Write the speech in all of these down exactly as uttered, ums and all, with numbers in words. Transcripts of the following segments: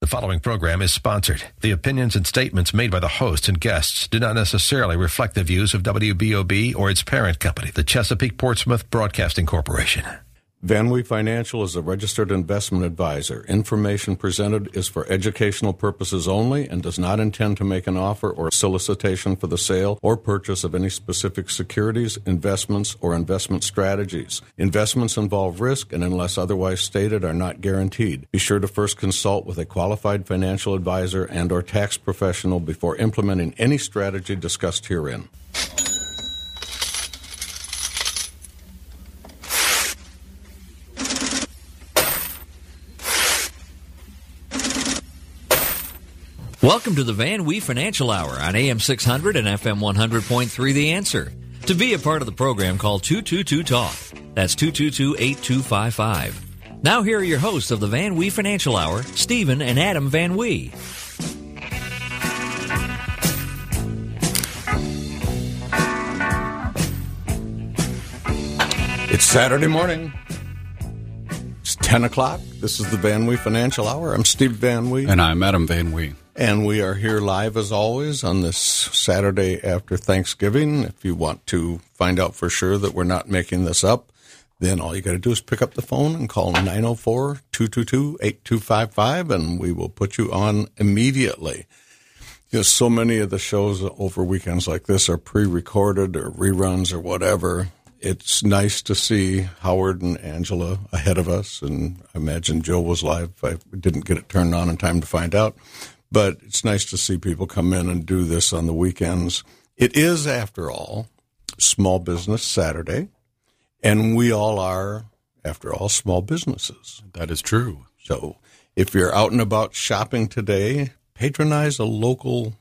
The following program is sponsored. The opinions and statements made by the hosts and guests do not necessarily reflect the views of W B O B or its parent company, the Chesapeake Portsmouth Broadcasting Corporation. VanWee Financial is a registered investment advisor. Information presented is for educational purposes only and does not intend to make an offer or solicitation for the sale or purchase of any specific securities, investments, or investment strategies. Investments involve risk and, unless otherwise stated, are not guaranteed. Be sure to first consult with a qualified financial advisor and or tax professional before implementing any strategy discussed herein. Welcome to the VanWee Financial Hour on A M six hundred and F M one hundred point three The Answer. To be a part of the program, call two two two talk. That's two two two, eight two five five. Now here are your hosts of the VanWee Financial Hour, Stephen and Adam VanWee. It's Saturday morning. It's ten o'clock. This is the VanWee Financial Hour. I'm Steve VanWee. And I'm Adam VanWee. And we are here live, as always, on this Saturday after Thanksgiving. If you want to find out for sure that we're not making this up, then all you got to do is pick up the phone and call nine oh four, two two two, eight two five five, and we will put you on immediately. You know, so many of the shows over weekends like this are pre-recorded or reruns or whatever. It's nice to see Howard and Angela ahead of us, and I imagine Joe was live. I didn't get it turned on in time to find out. But it's nice to see people come in and do this on the weekends. It is, after all, Small Business Saturday, and we all are, after all, small businesses. That is true. So if you're out and about shopping today, patronize a local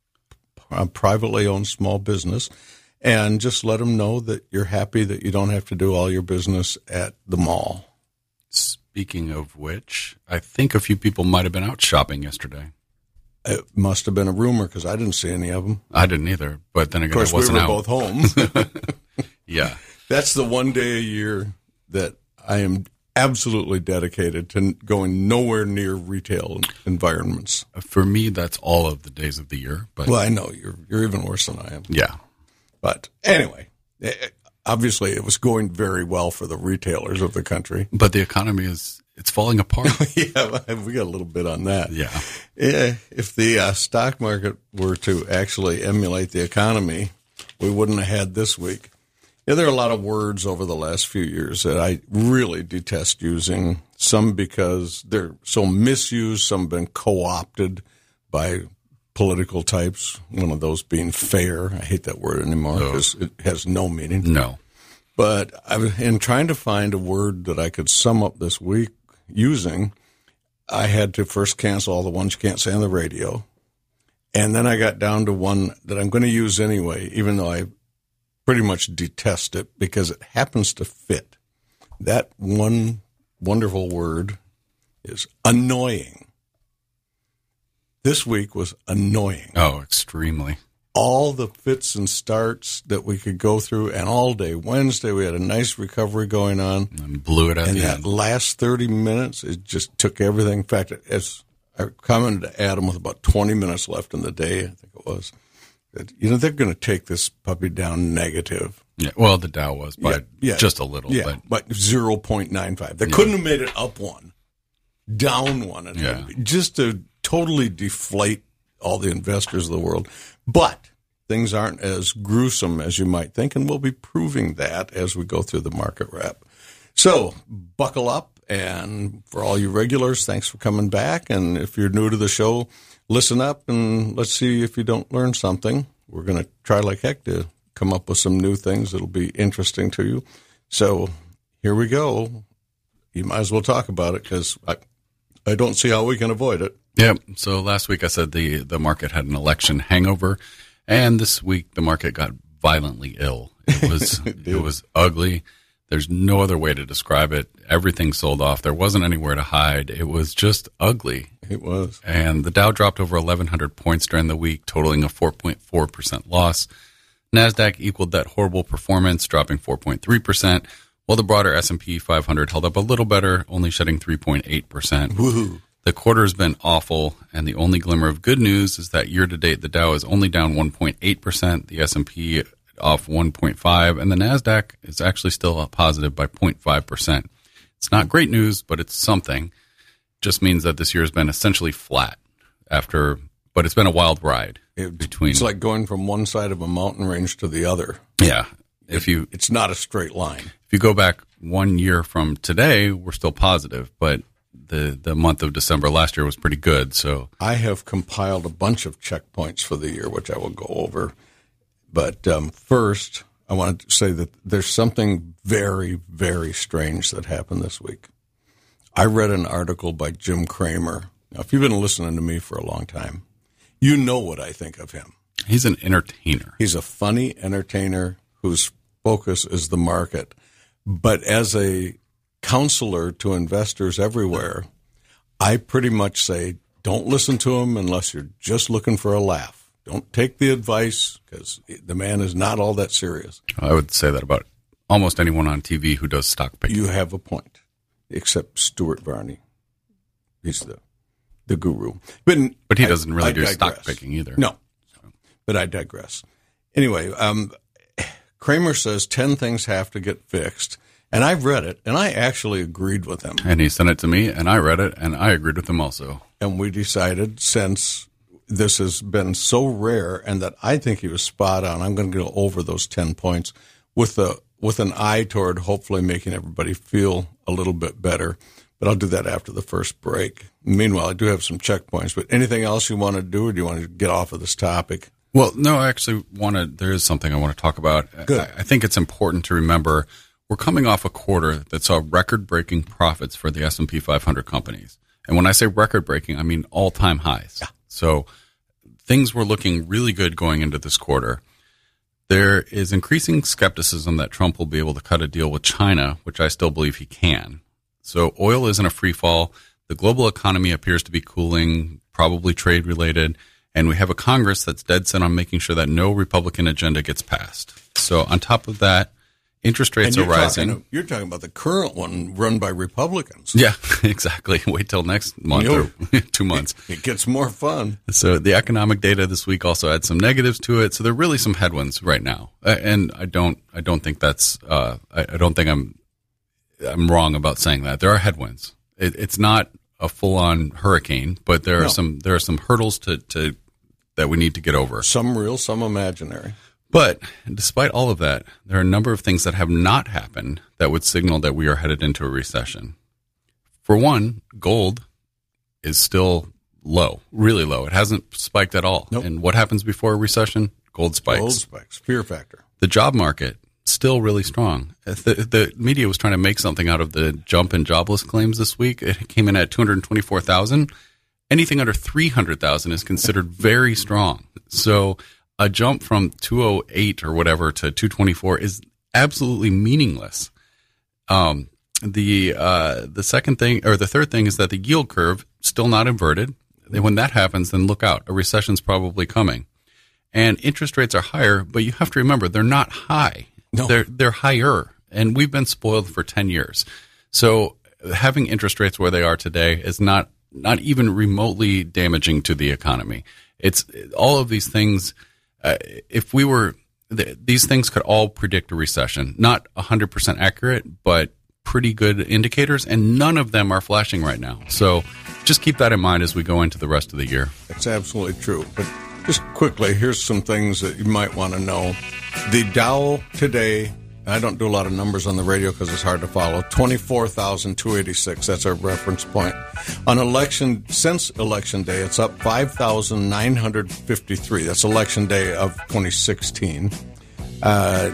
uh, privately owned small business and just let them know that you're happy that you don't have to do all your business at the mall. Speaking of which, I think a few people might have been out shopping yesterday. It must have been a rumor because I didn't see any of them. I didn't either, but then again, of course, I wasn't we were out. both home. Yeah. That's the one day a year that I am absolutely dedicated to going nowhere near retail environments. For me, that's all of the days of the year. But well, I know you're you're even worse than I am. Yeah. But anyway, obviously it was going very well for the retailers of the country. But the economy is, it's falling apart. Yeah, we got a little bit on that. Yeah. Yeah, if the uh, stock market were to actually emulate the economy, we wouldn't have had this week. Yeah, there are a lot of words over the last few years that I really detest using, some because they're so misused, some have been co-opted by political types, one of those being fair. I hate that word anymore because oh. it has no meaning. No. But I've, in trying to find a word that I could sum up this week using, I had to first cancel all the ones you can't say on the radio. And then I got down to one that I'm going to use anyway, even though I pretty much detest it because it happens to fit. That one wonderful word is annoying. This week was annoying. Oh, extremely. All the fits and starts that we could go through, and all day Wednesday we had a nice recovery going on. And blew it at and the that end. last thirty minutes, it just took everything. In fact, as I commented to Adam with about twenty minutes left in the day, I think it was, that, you know, they're going to take this puppy down negative. Yeah, well, the Dow was by yeah, yeah, just a little. Yeah, but, but zero point nine five. They yeah. couldn't have made it up one, down one, and yeah. just to totally deflate all the investors of the world. But things aren't as gruesome as you might think, and we'll be proving that as we go through the market wrap. So buckle up, and for all you regulars, thanks for coming back. And if you're new to the show, listen up, and let's see if you don't learn something. We're going to try like heck to come up with some new things that'll be interesting to you. So here we go. You might as well talk about it because I, I don't see how we can avoid it. Yeah. So last week I said the, the market had an election hangover, and this week the market got violently ill. It was it, it was ugly. There's no other way to describe it. Everything sold off. There wasn't anywhere to hide. It was just ugly. It was. And the Dow dropped over eleven hundred points during the week, totaling a four point four percent loss. NASDAQ equaled that horrible performance, dropping four point three percent, while the broader S and P five hundred held up a little better, only shedding three point eight percent. Woohoo. The quarter has been awful, and the only glimmer of good news is that year-to-date the Dow is only down one point eight percent, the S and P off one point five percent, and the NASDAQ is actually still positive by zero point five percent. It's not great news, but it's something. Just means that this year has been essentially flat after, but it's been a wild ride. It, between. It's like going from one side of a mountain range to the other. Yeah. If you, it's not a straight line. If you go back one year from today, we're still positive, but the, the month of December last year was pretty good. So I have compiled a bunch of checkpoints for the year, which I will go over. But um, first, I wanted to say that there's something very, very strange that happened this week. I read an article by Jim Cramer. Now, if you've been listening to me for a long time, you know what I think of him. He's an entertainer. He's a funny entertainer whose focus is the market. But as a counselor to investors everywhere, I pretty much say, don't listen to him unless you're just looking for a laugh. Don't take the advice because the man is not all that serious. I would say that about almost anyone on T V who does stock picking. You have a point, except Stuart Varney. He's the the guru. But, but he doesn't really I, do I stock picking either. No, so. But I digress. Anyway, um, Kramer says ten things have to get fixed. And I've read it, and I actually agreed with him. And he sent it to me, and I read it, and I agreed with him also. And we decided, since this has been so rare and that I think he was spot on, I'm going to go over those ten points with a with an eye toward hopefully making everybody feel a little bit better. But I'll do that after the first break. Meanwhile, I do have some checkpoints. But anything else you want to do, or do you want to get off of this topic? Well, no, I actually want to – there is something I want to talk about. Good. I, I think it's important to remember we're coming off a quarter that saw record-breaking profits for the S and P five hundred companies. And when I say record-breaking, I mean all-time highs. Yeah. So things were looking really good going into this quarter. There is increasing skepticism that Trump will be able to cut a deal with China, which I still believe he can. So oil is in a free fall. The global economy appears to be cooling, probably trade-related. And we have a Congress that's dead set on making sure that no Republican agenda gets passed. So on top of that, interest rates are rising. Talking, you're talking about the current one run by Republicans. Yeah, exactly. Wait till next month or two months. It gets more fun. So the economic data this week also had some negatives to it. So there are really some headwinds right now, and I don't, I don't think that's, uh, I, I don't think I'm, I'm wrong about saying that. There are headwinds. It, it's not a full-on hurricane, but there are no. some, there are some hurdles to, to that we need to get over. Some real, some imaginary. But despite all of that, there are a number of things that have not happened that would signal that we are headed into a recession. For one, gold is still low, really low. It hasn't spiked at all. Nope. And what happens before a recession? Gold spikes. Gold spikes. Fear factor. The job market, still really strong. The, the media was trying to make something out of the jump in jobless claims this week. It came in at two hundred twenty-four thousand. Anything under three hundred thousand is considered very strong. So a jump from two oh eight or whatever to two twenty-four is absolutely meaningless. Um, the uh, the second thing or the third thing is that the yield curve still not inverted. When that happens, then look out. A recession's probably coming. And interest rates are higher, but you have to remember they're not high. No. They're they're higher, and we've been spoiled for ten years. So having interest rates where they are today is not not even remotely damaging to the economy. It's all of these things. Uh, if we were, th- these things could all predict a recession. Not one hundred percent accurate, but pretty good indicators, and none of them are flashing right now. So just keep that in mind as we go into the rest of the year. That's absolutely true. But just quickly, here's some things that you might want to know. The Dow today, I don't do a lot of numbers on the radio because it's hard to follow, twenty-four thousand two hundred eighty-six. That's our reference point. On election, since election day, it's up five thousand nine hundred fifty-three. That's election day of twenty sixteen. Uh,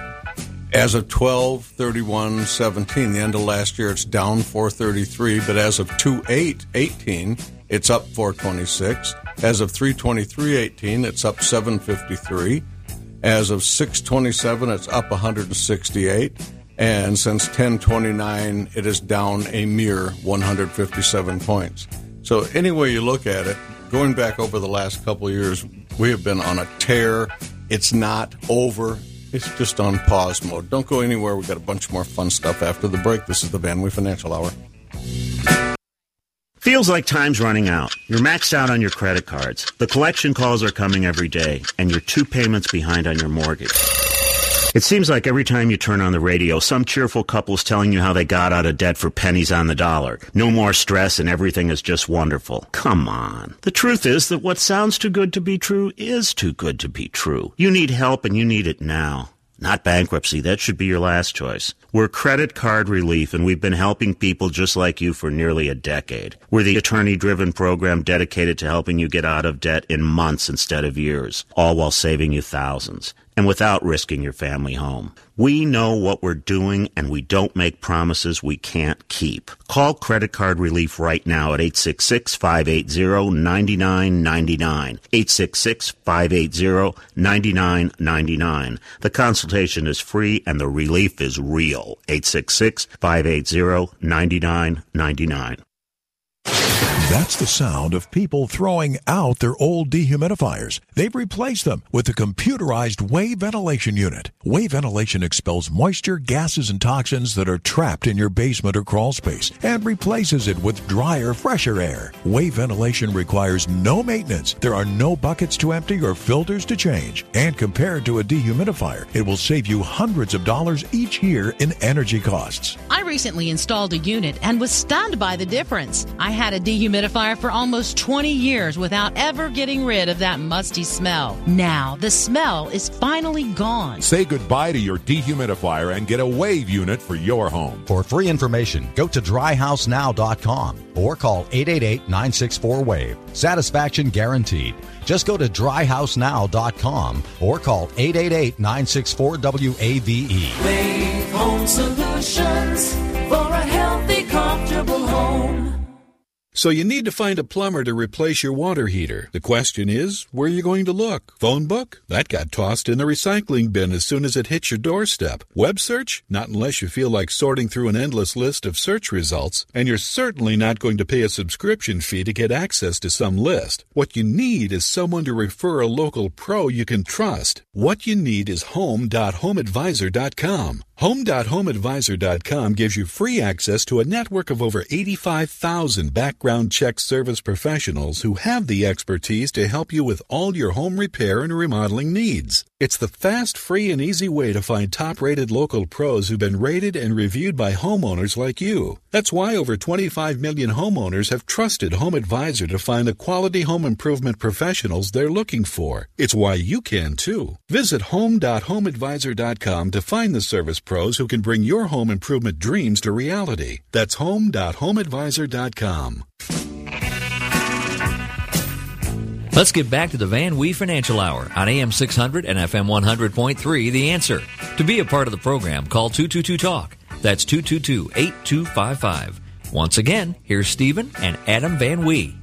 as of twelve thirty-one seventeen, the end of last year, it's down four thirty-three. But as of two eight eighteen, it's up four twenty-six. As of three twenty-three eighteen, it's up seven fifty-three. As of six twenty-seven, it's up one hundred sixty-eight. And since ten twenty-nine, it is down a mere one hundred fifty-seven points. So any way you look at it, going back over the last couple of years, we have been on a tear. It's not over. It's just on pause mode. Don't go anywhere. We've got a bunch more fun stuff after the break. This is the Van Wee Financial Hour. Feels like time's running out. You're maxed out on your credit cards. The collection calls are coming every day, and you're two payments behind on your mortgage. It seems like every time you turn on the radio, some cheerful couple's telling you how they got out of debt for pennies on the dollar. No more stress and everything is just wonderful. Come on. The truth is that what sounds too good to be true is too good to be true. You need help and you need it now. Not bankruptcy. That should be your last choice. We're Credit Card Relief, and we've been helping people just like you for nearly a decade. We're the attorney-driven program dedicated to helping you get out of debt in months instead of years, all while saving you thousands, and without risking your family home. We know what we're doing, and we don't make promises we can't keep. Call Credit Card Relief right now at eight six six, five eight zero, nine nine nine nine, eight six six, five eight zero, nine nine nine nine. The consultation is free, and the relief is real. eight six six, five eight zero, nine nine nine nine. That's the sound of people throwing out their old dehumidifiers. They've replaced them with a computerized wave ventilation unit. Wave ventilation expels moisture, gases, and toxins that are trapped in your basement or crawl space and replaces it with drier, fresher air. Wave ventilation requires no maintenance. There are no buckets to empty or filters to change. And compared to a dehumidifier, it will save you hundreds of dollars each year in energy costs. I recently installed a unit and was stunned by the difference. I had a dehumidifier for almost twenty years without ever getting rid of that musty smell. Now, the smell is finally gone. Say goodbye to your dehumidifier and get a Wave unit for your home. For free information, go to dry house now dot com or call eight eight eight, nine six four, wave. Satisfaction guaranteed. Just go to dry house now dot com or call eight eight eight, nine six four, W A V E. Wave Home Solutions for a healthy, comfortable home. So you need to find a plumber to replace your water heater. The question is, where are you going to look? Phone book? That got tossed in the recycling bin as soon as it hits your doorstep. Web search? Not unless you feel like sorting through an endless list of search results. And you're certainly not going to pay a subscription fee to get access to some list. What you need is someone to refer a local pro you can trust. What you need is home dot home advisor dot com. home dot home advisor dot com gives you free access to a network of over eighty-five thousand background check service professionals who have the expertise to help you with all your home repair and remodeling needs. It's the fast, free, and easy way to find top-rated local pros who've been rated and reviewed by homeowners like you. That's why over twenty-five million homeowners have trusted Home Advisor to find the quality home improvement professionals they're looking for. It's why you can, too. Visit home dot home advisor dot com to find the service pros who can bring your home improvement dreams to reality. That's home dot home advisor dot com. Let's get back to the Van Wee Financial Hour on A M six hundred and F M one hundred point three, The Answer. To be a part of the program, call two two two talk. That's two two two, eight two five five. Once again, here's Stephen and Adam Van Wee.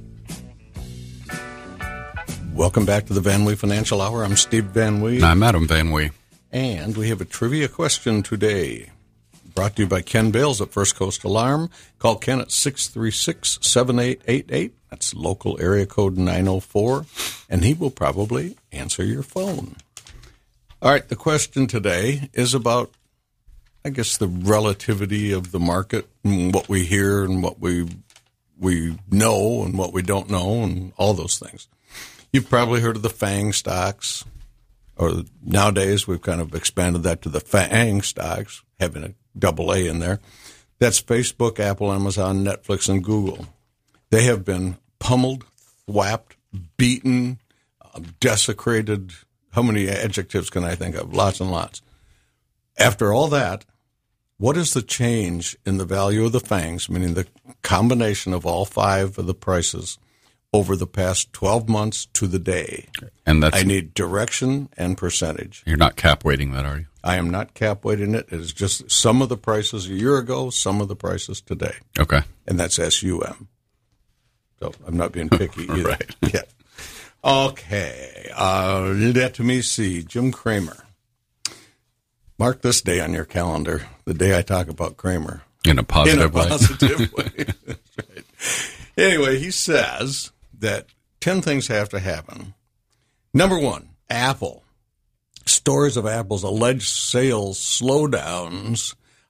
Welcome back to the Van Wee Financial Hour. I'm Steve Van Wee. I'm Adam Van Wee. And we have a trivia question today. Brought to you by Ken Bales at First Coast Alarm. Call Ken at six three six, seven eight eight eight. That's local area code nine oh four. And he will probably answer your phone. All right, the question today is about, I guess, the relativity of the market and what we hear and what we we know and what we don't know and all those things. You've probably heard of the FANG stocks, or nowadays we've kind of expanded that to the FANG stocks, having a double A in there. That's Facebook, Apple, Amazon, Netflix, and Google. They have been pummeled, thwapped, beaten, uh, desecrated. How many adjectives can I think of? Lots and lots. After all that, what is the change in the value of the FANGs, meaning the combination of all five of the prices, over the past twelve months to the day? And that's, I need direction and percentage. You're not cap weighting that, are you? I am not cap weighting it. It is just some of the prices a year ago, some of the prices today. Okay. And that's S U M. So I'm not being picky either. Right. Yeah. Okay. Uh, let me see. Jim Cramer. Mark this day on your calendar, the day I talk about Cramer. In a positive way. In a positive way. That's right. Anyway, he says that ten things have to happen. Number one, Apple. Stories of Apple's alleged sales slowdowns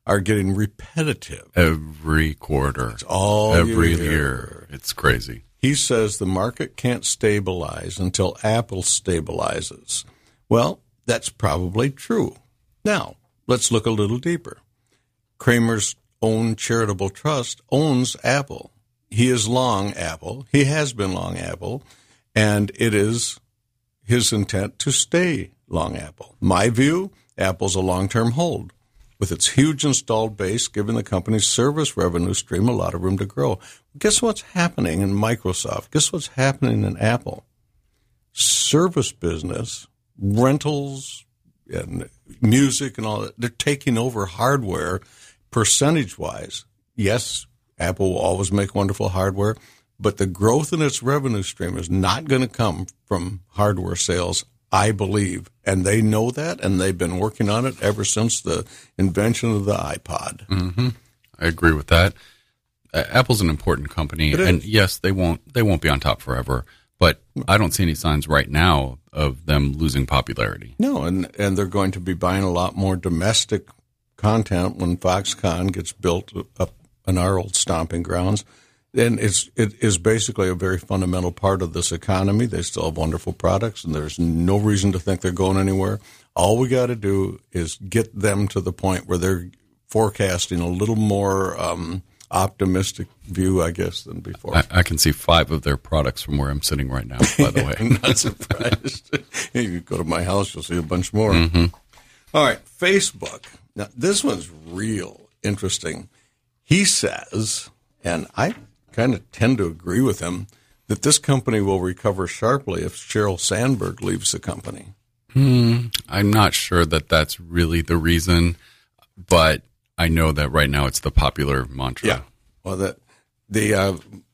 are getting repetitive. Every quarter. It's all Every year. year. It's crazy. He says the market can't stabilize until Apple stabilizes. Well, that's probably true. Now, let's look a little deeper. Cramer's own charitable trust owns Apple. He is long Apple. He has been long Apple, and it is his intent to stay long Apple. My view, Apple's a long-term hold. With its huge installed base, giving the company's service revenue stream a lot of room to grow. Guess what's happening in Microsoft? Guess what's happening in Apple? Service business, rentals, and music and all that, they're taking over hardware percentage-wise. Yes, Apple will always make wonderful hardware, but the growth in its revenue stream is not going to come from hardware sales, I believe, and they know that, and they've been working on it ever since the invention of the iPod. Mm-hmm. I agree with that. Uh, Apple's an important company, and yes, they won't they won't be on top forever. But I don't see any signs right now of them losing popularity. No, and and they're going to be buying a lot more domestic content when Foxconn gets built up in our old stomping grounds. And it's, it is basically a very fundamental part of this economy. They still have wonderful products, and there's no reason to think they're going anywhere. All we got to do is get them to the point where they're forecasting a little more um, optimistic view, I guess, than before. I, I can see five of their products from where I'm sitting right now, by the way. I'm not surprised. You go to my house, you'll see a bunch more. Mm-hmm. All right, Facebook. Now, this one's real interesting. He says, and I kind of tend to agree with him, that this company will recover sharply if Sheryl Sandberg leaves the company. Hmm, I'm not sure that that's really the reason, but I know that right now it's the popular mantra. Yeah. Well, that the uh,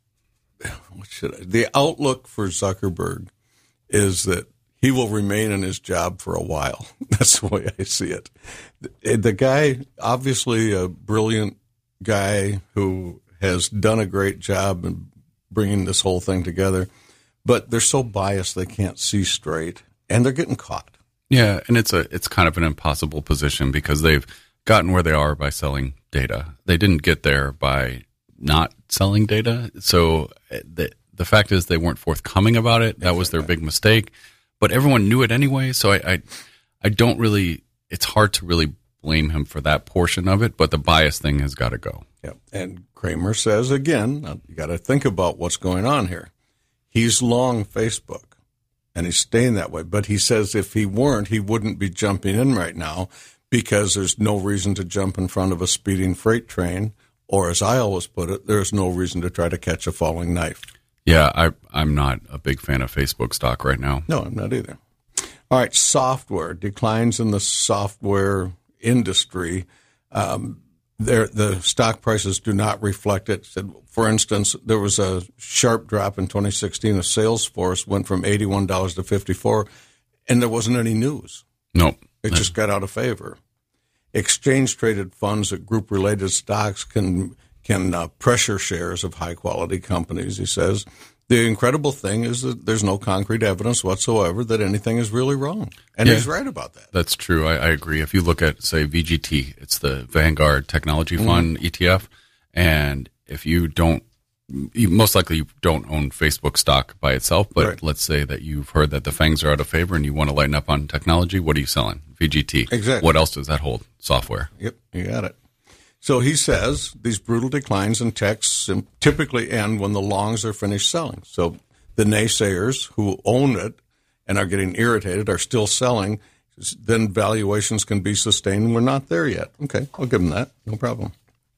what should I, the outlook for Zuckerberg is that he will remain in his job for a while. That's the way I see it. The, the guy, obviously a brilliant guy who has done a great job in bringing this whole thing together, but they're so biased they can't see straight, and they're getting caught. Yeah, and it's a it's kind of an impossible position because they've gotten where they are by selling data. They didn't get there by not selling data. So the the fact is they weren't forthcoming about it. That was their big mistake. But everyone knew it anyway, so I, I I don't really – it's hard to really blame him for that portion of it, but the bias thing has got to go. Yeah, and Kramer says, again, you got to think about what's going on here. He's long Facebook, and he's staying that way. But he says if he weren't, he wouldn't be jumping in right now because there's no reason to jump in front of a speeding freight train, or as I always put it, there's no reason to try to catch a falling knife. Yeah, I, I'm not a big fan of Facebook stock right now. No, I'm not either. All right, software. Declines in the software industry. Um, the stock prices do not reflect it. For instance, there was a sharp drop in twenty sixteen. A Salesforce went from eighty-one dollars to fifty-four dollars, and there wasn't any news. Nope. It no. just got out of favor. Exchange-traded funds at group-related stocks can can uh, pressure shares of high-quality companies, he says. The incredible thing is that there's no concrete evidence whatsoever that anything is really wrong. And yeah, he's right about that. That's true. I, I agree. If you look at, say, V G T, it's the Vanguard Technology Fund mm-hmm. E T F, and if you don't, you most likely you don't own Facebook stock by itself, but right. let's say that you've heard that the FANGs are out of favor and you want to lighten up on technology, what are you selling? V G T. Exactly. What else does that hold? Software. Yep, you got it. So he says these brutal declines in techs typically end when the longs are finished selling. So the naysayers who own it and are getting irritated are still selling. Then valuations can be sustained. We're not there yet. Okay, I'll give them that. No problem.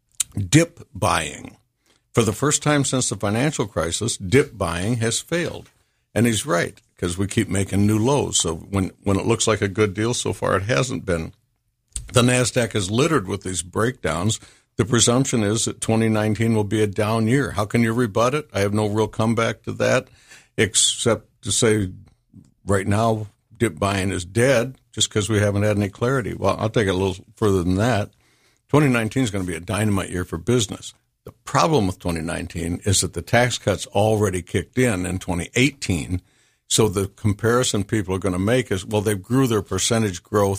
Dip buying. For the first time since the financial crisis, dip buying has failed. And he's right, because we keep making new lows. So when, when it looks like a good deal, so far it hasn't been. The NASDAQ is littered with these breakdowns. The presumption is that twenty nineteen will be a down year. How can you rebut it? I have no real comeback to that, except to say right now dip buying is dead just because we haven't had any clarity. Well, I'll take it a little further than that. twenty nineteen is going to be a dynamite year for business. The problem with twenty nineteen is that the tax cuts already kicked in in twenty eighteen. So the comparison people are going to make is, well, they grew their percentage growth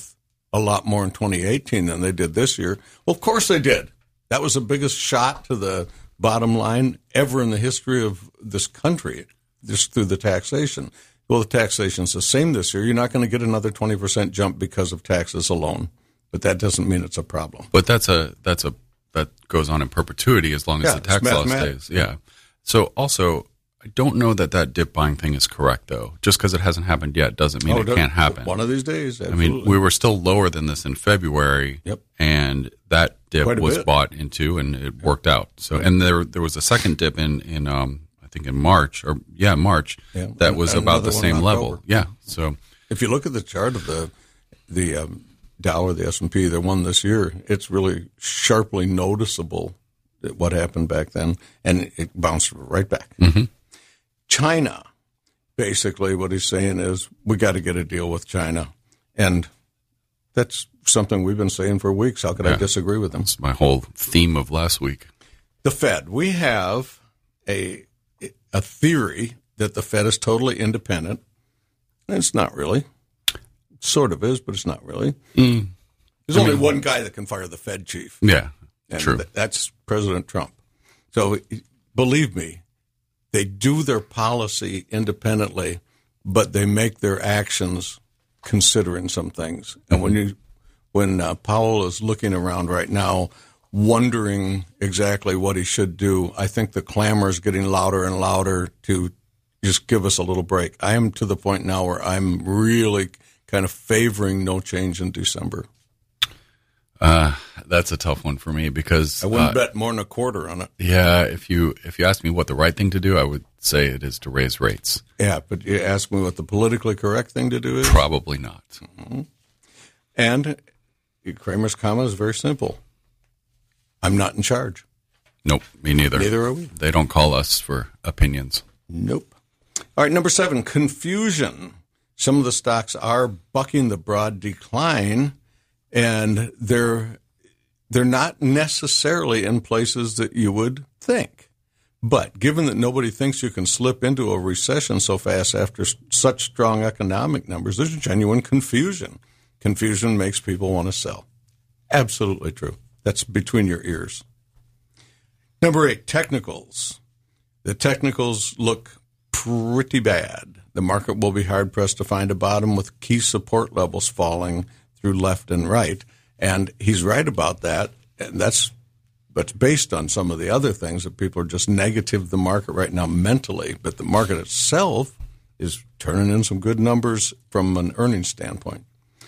a lot more in twenty eighteen than they did this year. Well, of course they did. That was the biggest shot to the bottom line ever in the history of this country, just through the taxation. Well, the taxation's the same this year. You're not going to get another twenty percent jump because of taxes alone, but that doesn't mean it's a problem. But that's a that's a that goes on in perpetuity as long as Yeah, the tax it's law mathematics. stays. Yeah. So also, I don't know that that dip buying thing is correct, though. Just because it hasn't happened yet doesn't mean Oh, it does- can't happen. One of these days, I absolutely. mean, we were still lower than this in February, Yep. and that dip Quite a was bit. bought into, and it worked out. So, and there there was a second dip in in um, I think in March or yeah March Yeah, that was and about the another one in same level. October. Yeah. So If you look at the chart of the the um, Dow or the S and P, the one this year, it's really sharply noticeable that what happened back then, and it bounced right back. Mm-hmm. China, basically what he's saying is we got to get a deal with China, and that's something we've been saying for weeks. How could I Yeah. disagree with him? that's my whole theme of last week. The Fed, we have a a theory that the Fed is totally independent. And it's not really. It sort of is, but it's not really. Mm. There's I only mean- one guy that can fire the Fed chief. Yeah. And True. th- that's President Trump. So believe me, they do their policy independently, but they make their actions considering some things. And when you, when uh, Powell is looking around right now, wondering exactly what he should do, I think the clamor is getting louder and louder to just give us a little break. I am to the point now where I'm really kind of favoring no change in December. Uh, that's a tough one for me because I wouldn't uh, bet more than a quarter on it. Yeah, if you if you ask me what the right thing to do, I would say it is to raise rates. Yeah, but you ask me what the politically correct thing to do is? Probably not. Mm-hmm. And Kramer's comment is very simple. I'm not in charge. Nope, me neither. Neither are we. They don't call us for opinions. Nope. All right, number seven, confusion. Some of the stocks are bucking the broad decline, and they're they're not necessarily in places that you would think. But given that nobody thinks you can slip into a recession so fast after s- such strong economic numbers, there's genuine confusion. Confusion makes people want to sell. Absolutely true. That's between your ears. Number eight, technicals. The technicals look pretty bad. The market will be hard-pressed to find a bottom with key support levels falling through left and right. And he's right about that. And that's but based on some of the other things that people are just negative of the market right now mentally. But the market itself is turning in some good numbers from an earnings standpoint.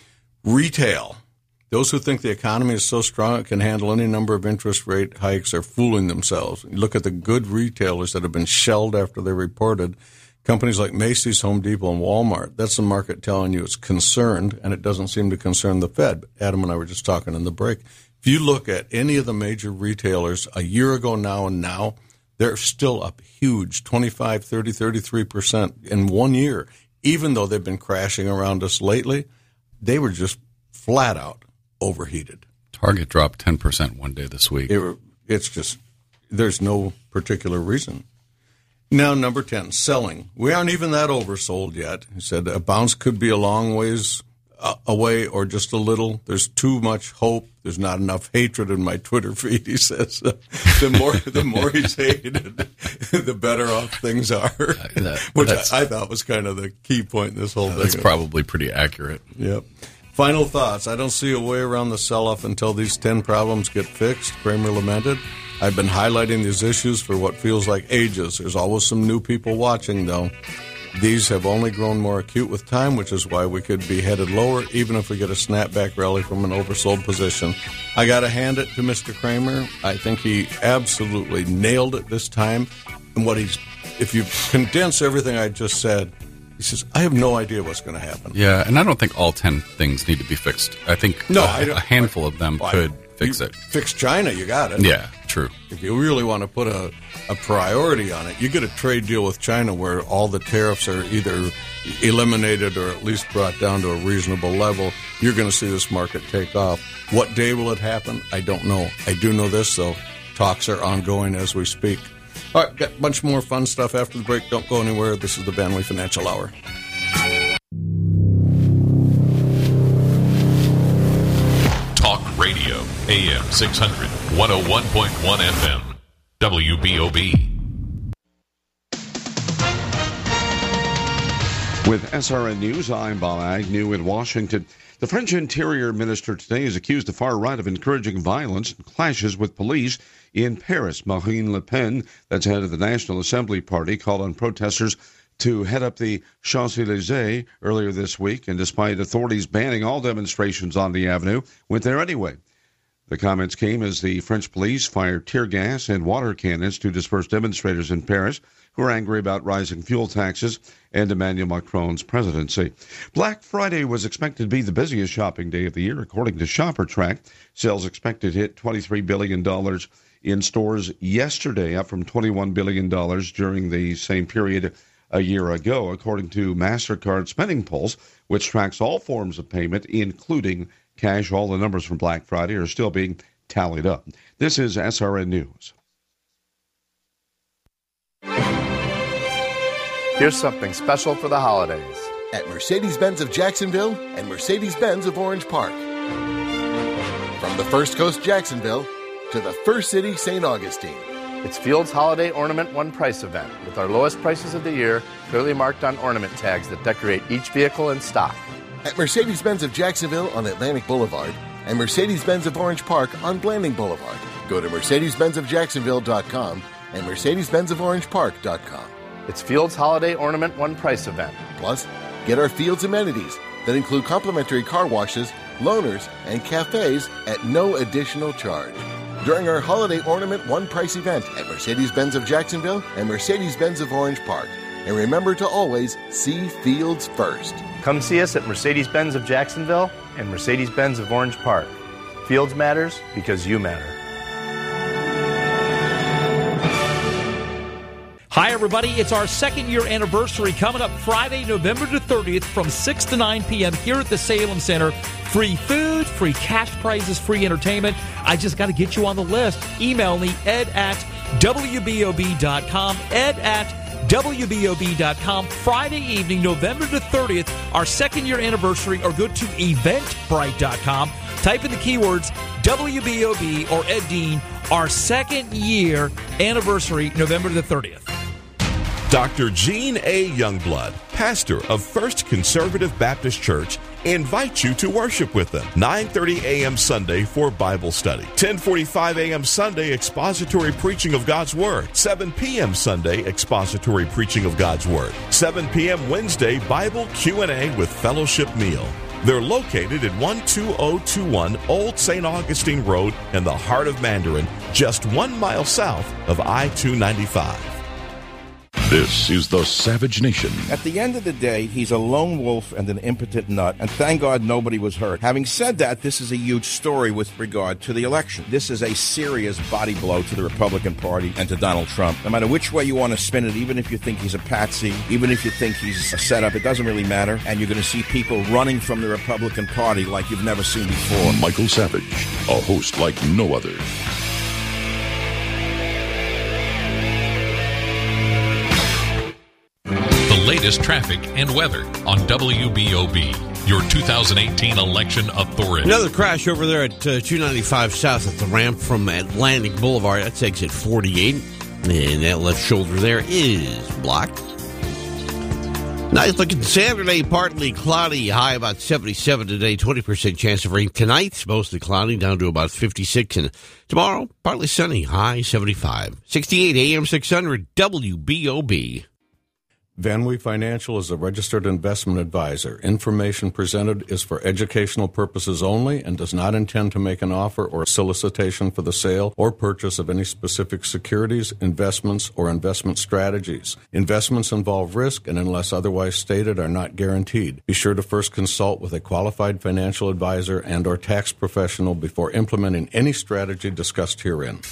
Retail. Those who think the economy is so strong it can handle any number of interest rate hikes are fooling themselves. You look at the good retailers that have been shelled after they reported. Companies like Macy's, Home Depot, and Walmart, that's the market telling you it's concerned, and it doesn't seem to concern the Fed. Adam and I were just talking in the break. If you look at any of the major retailers a year ago now and now, they're still up huge, twenty-five, thirty, thirty-three percent in one year. Even though they've been crashing around us lately, they were just flat out overheated. Target dropped ten percent one day this week. It, it's just, there's no particular reason. Now, number ten, selling. We aren't even that oversold yet. He said a bounce could be a long ways uh, away or just a little. There's too much hope. There's not enough hatred in my Twitter feed, he says. the more the more he's hated, the better off things are, that- which that's- I, I thought was kind of the key point in this whole thing. That's probably pretty accurate. Yep. Final thoughts. I don't see a way around the sell-off until these ten problems get fixed, Kramer lamented. I've been highlighting these issues for what feels like ages. There's always some new people watching, though. These have only grown more acute with time, which is why we could be headed lower, even if we get a snapback rally from an oversold position. I got to hand it to Mister Kramer. I think he absolutely nailed it this time. And what he's, if you condense everything I just said, he says, I have no idea what's going to happen. Yeah, and I don't think all ten things need to be fixed. I think No, uh, I don't- a handful of them Well, could I- fix you it. Fix China, you got it. Yeah, true. If you really want to put a, a priority on it, you get a trade deal with China where all the tariffs are either eliminated or at least brought down to a reasonable level. You're going to see this market take off. What day will it happen? I don't know. I do know this, though. Talks are ongoing as we speak. All right, got a bunch more fun stuff after the break. Don't go anywhere. This is the Van Wee Financial Hour. six hundred, one oh one point one F M. W B O B. With S R N News, I'm Bob Agnew in Washington. The French Interior Minister today has accused the far right of encouraging violence and clashes with police in Paris. Marine Le Pen, that's head of the National Assembly Party, called on protesters to head up the Champs-Élysées earlier this week, and despite authorities banning all demonstrations on the avenue, went there anyway. The comments came as the French police fired tear gas and water cannons to disperse demonstrators in Paris who are angry about rising fuel taxes and Emmanuel Macron's presidency. Black Friday was expected to be the busiest shopping day of the year, according to ShopperTrack. Sales expected to hit twenty-three billion dollars in stores yesterday, up from twenty-one billion dollars during the same period a year ago, according to MasterCard Spending Pulse, which tracks all forms of payment, including cash. All the numbers from Black Friday are still being tallied up. This is S R N News. Here's something special for the holidays at Mercedes-Benz of Jacksonville and Mercedes-Benz of Orange Park. From the First Coast Jacksonville to the First City Saint Augustine. It's Field's Holiday Ornament One Price event with our lowest prices of the year clearly marked on ornament tags that decorate each vehicle in stock. At Mercedes-Benz of Jacksonville on Atlantic Boulevard and Mercedes-Benz of Orange Park on Blanding Boulevard. Go to Mercedes Benz of Jacksonville dot com and Mercedes Benz of Orange Park dot com. It's Field's Holiday Ornament One Price event. Plus, get our Field's amenities that include complimentary car washes, loaners, and cafes at no additional charge. During our Holiday Ornament One Price event at Mercedes-Benz of Jacksonville and Mercedes-Benz of Orange Park. And remember to always see Fields first. Come see us at Mercedes-Benz of Jacksonville and Mercedes-Benz of Orange Park. Fields matters because you matter. Hi, everybody. It's our second year anniversary coming up Friday, November the thirtieth from six to nine p.m. here at the Salem Center. Free food, free cash prizes, free entertainment. I just got to get you on the list. Email me, ed at W B O B dot com, ed at W B O B dot com. Friday evening, November the thirtieth, our second year anniversary, or go to eventbrite dot com. Type in the keywords W B O B or Ed Dean, our second year anniversary, November the thirtieth. Doctor Gene A. Youngblood, pastor of First Conservative Baptist Church, invites you to worship with them. nine thirty a.m. Sunday for Bible study. ten forty-five a.m. Sunday expository preaching of God's Word. seven p.m. Sunday expository preaching of God's Word. seven p.m. Wednesday Bible Q and A with fellowship meal. They're located at one two zero two one Old Saint Augustine Road in the heart of Mandarin, just one mile south of I two ninety-five. This is the Savage Nation. At the end of the day, he's a lone wolf and an impotent nut, and thank God nobody was hurt. Having said that, this is a huge story with regard to the election. This is a serious body blow to the Republican Party and to Donald Trump. No matter which way you want to spin it, even if you think he's a patsy, even if you think he's a setup, it doesn't really matter. And you're going to see people running from the Republican Party like you've never seen before. Michael Savage, a host like no other. Latest traffic and weather on W B O B, your two thousand eighteen election authority. Another crash over there at uh, two ninety-five south at the ramp from Atlantic Boulevard. That's exit forty-eight. And that left shoulder there is blocked. Nice looking Saturday, partly cloudy, high about seventy-seven today, twenty percent chance of rain tonight, mostly cloudy, down to about fifty-six. And tomorrow, partly sunny, high seventy-five. sixty-eight A M six hundred W B O B. Van Wee Financial is a registered investment advisor. Information presented is for educational purposes only and does not intend to make an offer or solicitation for the sale or purchase of any specific securities, investments, or investment strategies. Investments involve risk and, unless otherwise stated, are not guaranteed. Be sure to first consult with a qualified financial advisor and or tax professional before implementing any strategy discussed herein.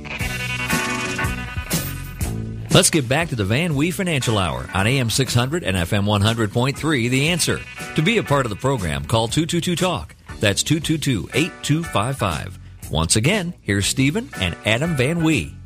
Let's get back to the Van Wee Financial Hour on A M six hundred and F M one hundred point three, The Answer. To be a part of the program, call two two two talk. That's two two two, eight two five five. Once again, here's Stephen and Adam Van Wee.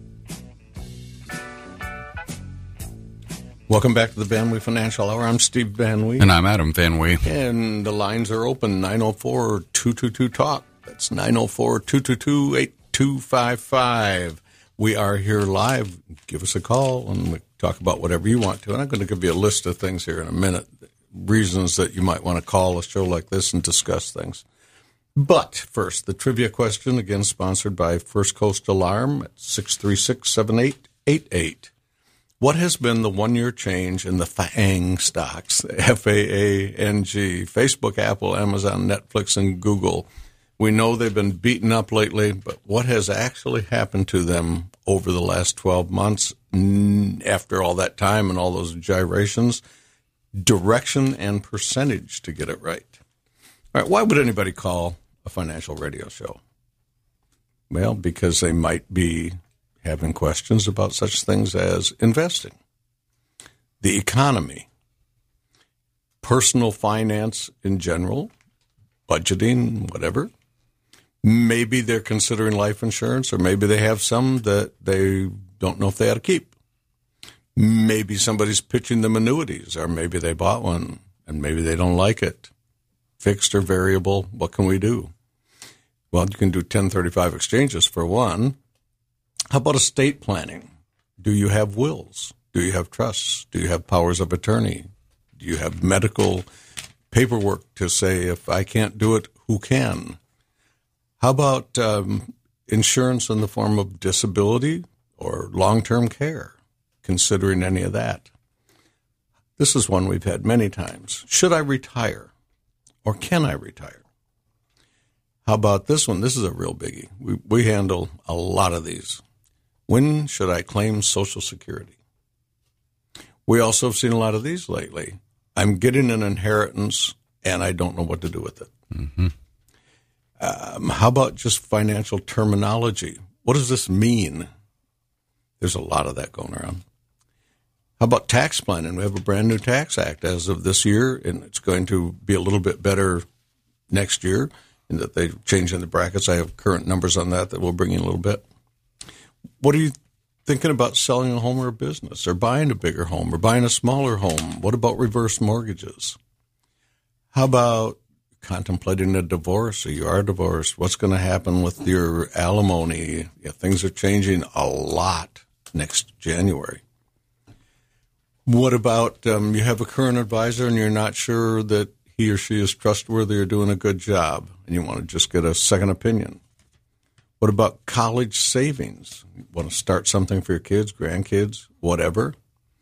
Welcome back to the Van Wee Financial Hour. I'm Steve Van Wee. And I'm Adam Van Wee. And the lines are open, nine oh four, two two two, talk. That's nine oh four, two two two, eight two five five. We are here live. Give us a call and we talk about whatever you want to. And I'm going to give you a list of things here in a minute, reasons that you might want to call a show like this and discuss things. But first, the trivia question, again sponsored by First Coast Alarm at six three six, seven eight eight eight. What has been the one-year change in the FAANG stocks, F A A N G, Facebook, Apple, Amazon, Netflix, and Google? We know they've been beaten up lately, but what has actually happened to them over the last twelve months after all that time and all those gyrations? Direction and percentage to get it right. All right, why would anybody call a financial radio show? Well, because they might be having questions about such things as investing, the economy, personal finance in general, budgeting, whatever. Maybe they're considering life insurance, or maybe they have some that they don't know if they ought to keep. Maybe somebody's pitching them annuities, or maybe they bought one and maybe they don't like it. Fixed or variable, what can we do? Well, you can do ten thirty-five exchanges for one. How about estate planning? Do you have wills? Do you have trusts? Do you have powers of attorney? Do you have medical paperwork to say, if I can't do it, who can? How about um, insurance in the form of disability or long-term care, considering any of that? This is one we've had many times. Should I retire, or can I retire? How about this one? This is a real biggie. We, we handle a lot of these. When should I claim Social Security? We also have seen a lot of these lately. I'm getting an inheritance, and I don't know what to do with it. Mm-hmm. Um, how about just financial terminology? What does this mean? There's a lot of that going around. How about tax planning? We have a brand new tax act as of this year, and it's going to be a little bit better next year in that they're changing the brackets. I have current numbers on that that will bring in a little bit. What are you thinking about selling a home or a business, or buying a bigger home, or buying a smaller home? What about reverse mortgages? How about contemplating a divorce, or you are divorced? What's going to happen with your alimony? Yeah, things are changing a lot next January. What about um, you have a current advisor and you're not sure that he or she is trustworthy or doing a good job, and you want to just get a second opinion? What about college savings? You want to start something for your kids, grandkids, whatever?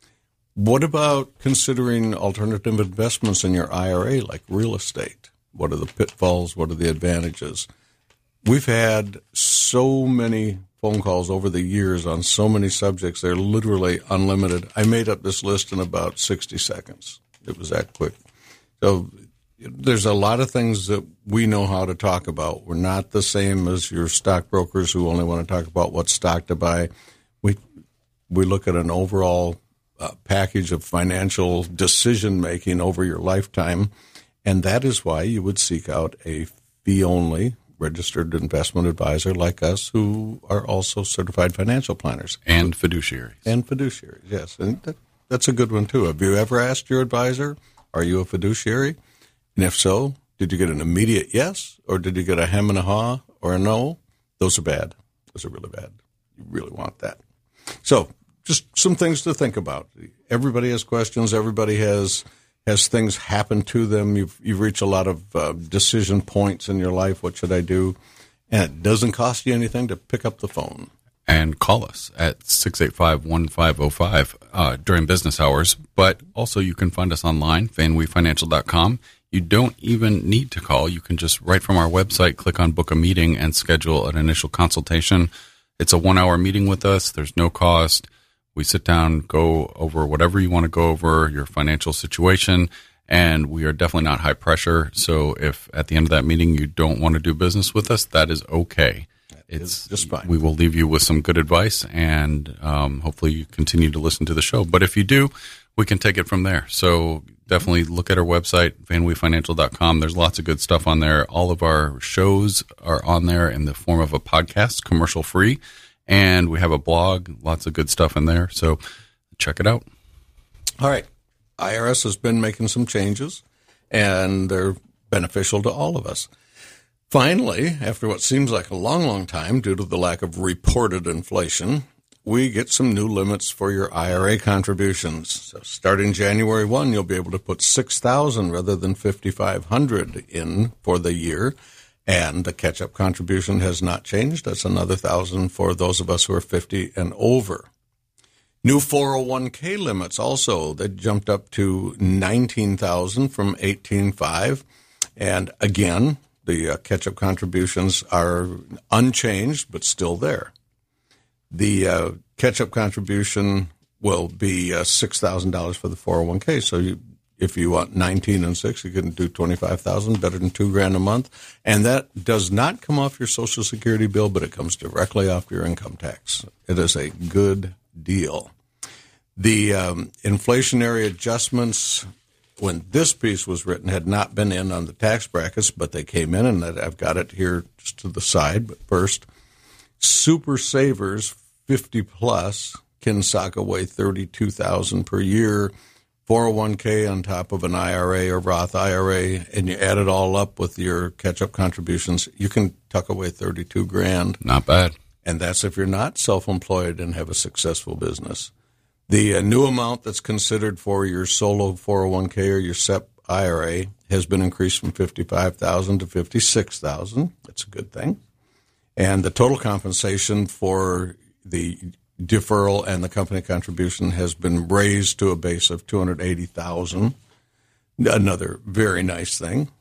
What about considering alternative investments in your I R A, like real estate? What are the pitfalls? What are the advantages? We've had so many phone calls over the years on so many subjects. They're literally unlimited. I made up this list in about sixty seconds. It was that quick. So there's a lot of things that we know how to talk about. We're not the same as your stockbrokers who only want to talk about what stock to buy. We we look at an overall uh, package of financial decision-making over your lifetime, and that is why you would seek out a fee-only registered investment advisor like us, who are also certified financial planners. And fiduciaries. And fiduciaries, yes. And that, that's a good one, too. Have you ever asked your advisor, are you a fiduciary? And if so, did you get an immediate yes, or did you get a hem and a haw or a no? Those are bad. Those are really bad. You really want that. So just some things to think about. Everybody has questions. Everybody has has things happen to them. You've, you've reached a lot of uh, decision points in your life. What should I do? And it doesn't cost you anything to pick up the phone. And call us at six eight five, one five zero five uh, during business hours. But also you can find us online, van we financial dot com. You don't even need to call. You can just, right from our website, click on book a meeting and schedule an initial consultation. It's a one-hour meeting with us. There's no cost. We sit down, go over whatever you want to go over, your financial situation, and we are definitely not high pressure. So if at the end of that meeting you don't want to do business with us, that is okay. It's just fine. We will leave you with some good advice, and um, hopefully you continue to listen to the show. But if you do, we can take it from there. So definitely look at our website, van we financial dot com. There's lots of good stuff on there. All of our shows are on there in the form of a podcast, commercial free. And we have a blog, lots of good stuff in there. So check it out. All right. I R S has been making some changes, and they're beneficial to all of us. Finally, after what seems like a long, long time due to the lack of reported inflation, we get some new limits for your I R A contributions. So starting January first, you'll be able to put six thousand dollars rather than five thousand five hundred dollars in for the year. And the catch-up contribution has not changed. That's another one thousand dollars for those of us who are fifty and over. New four oh one k limits also. They jumped up to nineteen thousand dollars from eighteen thousand five hundred dollars. And again, the uh, catch-up contributions are unchanged but still there. The uh, catch-up contribution will be uh, six thousand dollars for the four oh one k. So you, if you want nineteen and six, you can do twenty-five thousand dollars, better than two grand a month. And that does not come off your Social Security bill, but it comes directly off your income tax. It is a good deal. The um, inflationary adjustments, when this piece was written, had not been in on the tax brackets, but they came in, and I've got it here just to the side. But first, Super Savers fifty plus can sock away thirty-two thousand dollars per year, four oh one k on top of an I R A or Roth I R A, and you add it all up with your catch-up contributions, you can tuck away thirty-two grand. Not bad. And that's if you're not self-employed and have a successful business. The uh, new amount that's considered for your solo four oh one k or your S E P I R A has been increased from fifty-five thousand dollars to fifty-six thousand dollars. That's a good thing. And the total compensation for the deferral and the company contribution has been raised to a base of two hundred eighty thousand dollars. Another very nice thing.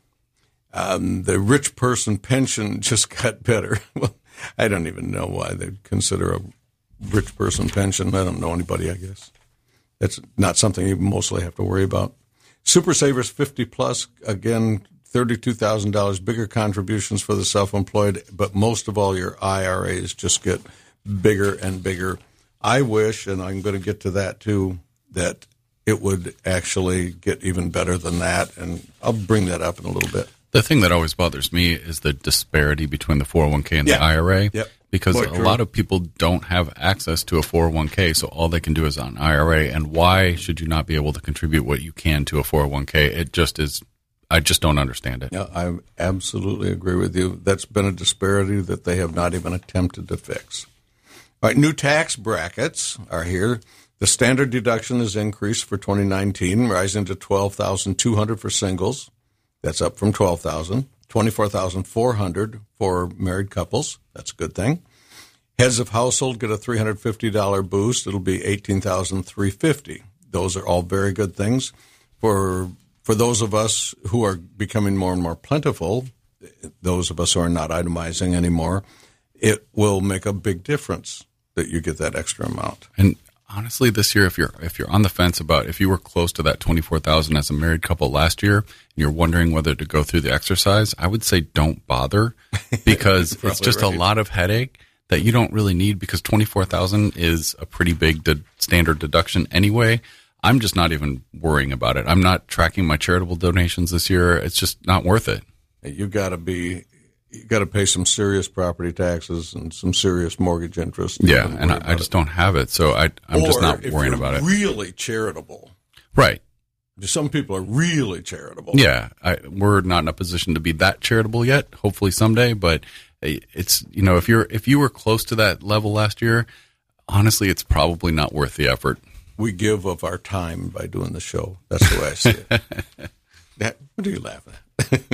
Um, the rich person pension just got better. Well, I don't even know why they'd consider a rich person pension. I don't know anybody, I guess. That's not something you mostly have to worry about. Super Savers fifty plus, again, thirty-two thousand dollars, bigger contributions for the self-employed, but most of all your I R As just get bigger and bigger. I wish, and I'm going to get to that too, that it would actually get even better than that, and I'll bring that up in a little bit. The thing that always bothers me is the disparity between the four oh one k and yeah. the I R A. Yep. Because Boy, a true. lot of people don't have access to a four oh one k, so all they can do is an I R A. And why should you not be able to contribute what you can to a four oh one k? It just is, I just don't understand it. Yeah, I absolutely agree with you. That's been a disparity that they have not even attempted to fix. All right, new tax brackets are here. The standard deduction is increased for twenty nineteen, rising to twelve thousand two hundred dollars for singles. That's up from twelve thousand dollars. twenty-four thousand four hundred dollars for married couples. That's a good thing. Heads of household get a three hundred fifty dollars boost. It'll be eighteen thousand three hundred fifty dollars. Those are all very good things. For for those of us who are becoming more and more plentiful, those of us who are not itemizing anymore, it will make a big difference that you get that extra amount. And honestly, this year, if you're if you're on the fence about if you were close to that twenty-four thousand as a married couple last year, and you're wondering whether to go through the exercise, I would say don't bother because it's just right. a lot of headache that you don't really need because twenty-four thousand is a pretty big de- standard deduction anyway. I'm just not even worrying about it. I'm not tracking my charitable donations this year. It's just not worth it. You've got to be. You got to pay some serious property taxes and some serious mortgage interest. Yeah, and I, I just don't have it, so I, I'm or just not if worrying you're about it. Really charitable, right? Some people are really charitable. Yeah, I, we're not in a position to be that charitable yet. Hopefully someday, but it's you know if you're if you were close to that level last year, honestly, it's probably not worth the effort. We give of our time by doing the show. That's the way I see it. That, what are you laughing at?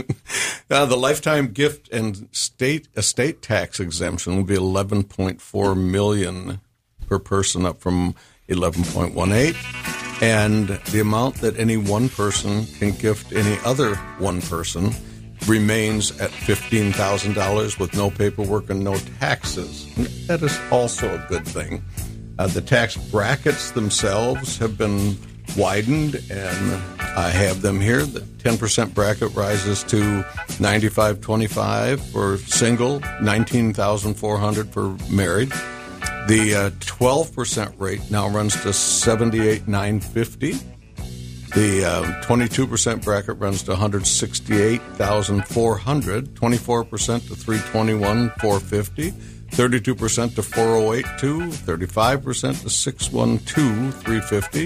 uh, the lifetime gift and state estate tax exemption will be eleven point four million dollars per person, up from eleven point one eight. And the amount that any one person can gift any other one person remains at fifteen thousand dollars with no paperwork and no taxes. That is also a good thing. Uh, the tax brackets themselves have been widened, and I have them here. The ten percent bracket rises to ninety-five twenty-five for single, nineteen thousand four hundred for married. The uh, twelve percent rate now runs to seventy-eight nine fifty. The uh, twenty-two percent bracket runs to one hundred sixty-eight thousand four hundred. twenty-four percent to three hundred twenty-one thousand four hundred fifty. thirty-two percent to four thousand eighty-two. thirty-five percent to six hundred twelve thousand three hundred fifty.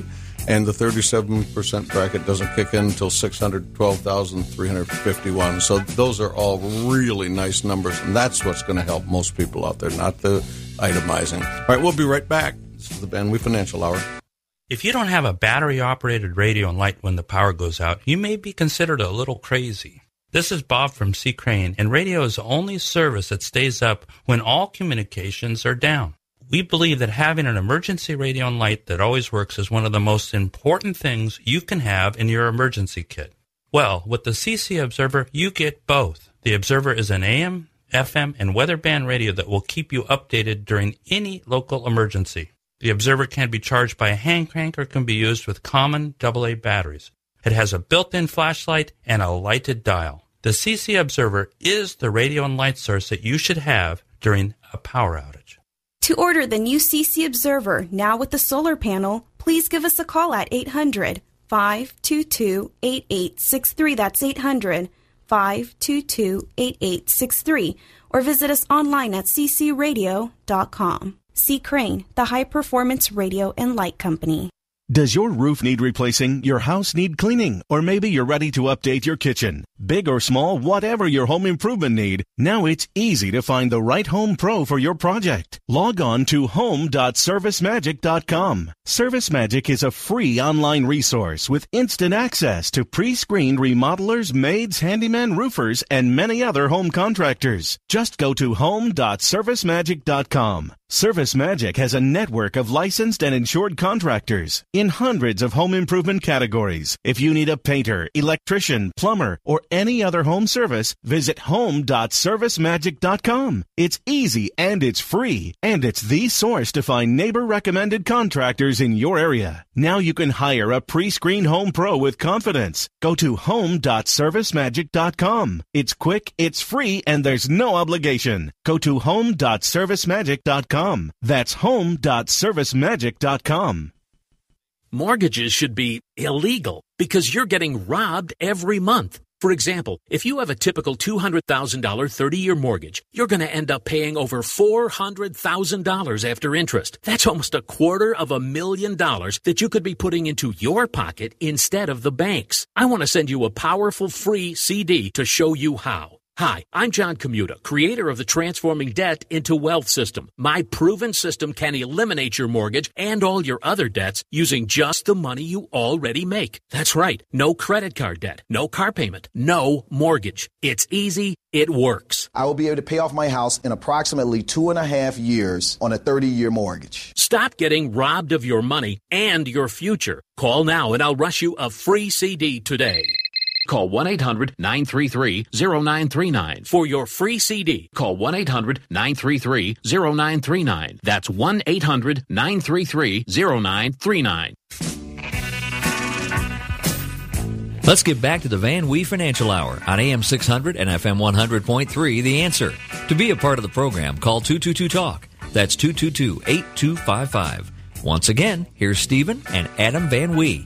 And the thirty-seven percent bracket doesn't kick in until six hundred twelve thousand three hundred fifty-one. So those are all really nice numbers, and that's what's going to help most people out there, not the itemizing. All right, we'll be right back. This is the Van Wee Financial Hour. If you don't have a battery-operated radio and light when the power goes out, you may be considered a little crazy. This is Bob from C. Crane, and radio is the only service that stays up when all communications are down. We believe that having an emergency radio and light that always works is one of the most important things you can have in your emergency kit. Well, with the C C Observer, you get both. The Observer is an A M, F M, and weather band radio that will keep you updated during any local emergency. The Observer can be charged by a hand crank or can be used with common double A batteries. It has a built-in flashlight and a lighted dial. The C C Observer is the radio and light source that you should have during a power outage. To order the new C C Observer, now with the solar panel, please give us a call at eight hundred, five two two, eight eight six three. That's eight hundred, five two two, eight eight six three. Or visit us online at c c radio dot com. C. Crane, the high-performance radio and light company. Does your roof need replacing, your house need cleaning, or maybe you're ready to update your kitchen? Big or small, whatever your home improvement need, now it's easy to find the right home pro for your project. Log on to home dot service magic dot com. ServiceMagic is a free online resource with instant access to pre-screened remodelers, maids, handyman, roofers, and many other home contractors. Just go to home dot service magic dot com. ServiceMagic has a network of licensed and insured contractors in hundreds of home improvement categories. If you need a painter, electrician, plumber, or any other home service, visit home dot service magic dot com. It's easy and it's free, and it's the source to find neighbor-recommended contractors in your area. Now you can hire a pre-screened home pro with confidence. Go to home dot service magic dot com. It's quick, it's free, and there's no obligation. Go to home dot service magic dot com. That's home dot service magic dot com. Mortgages should be illegal because you're getting robbed every month. For example, if you have a typical two hundred thousand dollars thirty-year mortgage, you're going to end up paying over four hundred thousand dollars after interest. That's almost a quarter of a million dollars that you could be putting into your pocket instead of the bank's. I want to send you a powerful free C D to show you how. Hi, I'm John Commuta, creator of the Transforming Debt into Wealth system. My proven system can eliminate your mortgage and all your other debts using just the money you already make. That's right. No credit card debt, no car payment, no mortgage. It's easy. It works. I will be able to pay off my house in approximately two and a half years on a thirty-year mortgage. Stop getting robbed of your money and your future. Call now and I'll rush you a free C D today. Call one eight hundred nine three three zero nine three nine for your free C D. Call one eight hundred nine three three zero nine three nine. That's one eight hundred nine three three zero nine three nine. Let's get back to the Van Wee Financial Hour on A M six hundred and F M one hundred point three, The Answer. To be a part of the program, call two two two talk. That's two two two, eight two five five. Once again, here's Stephen and Adam Van Wee.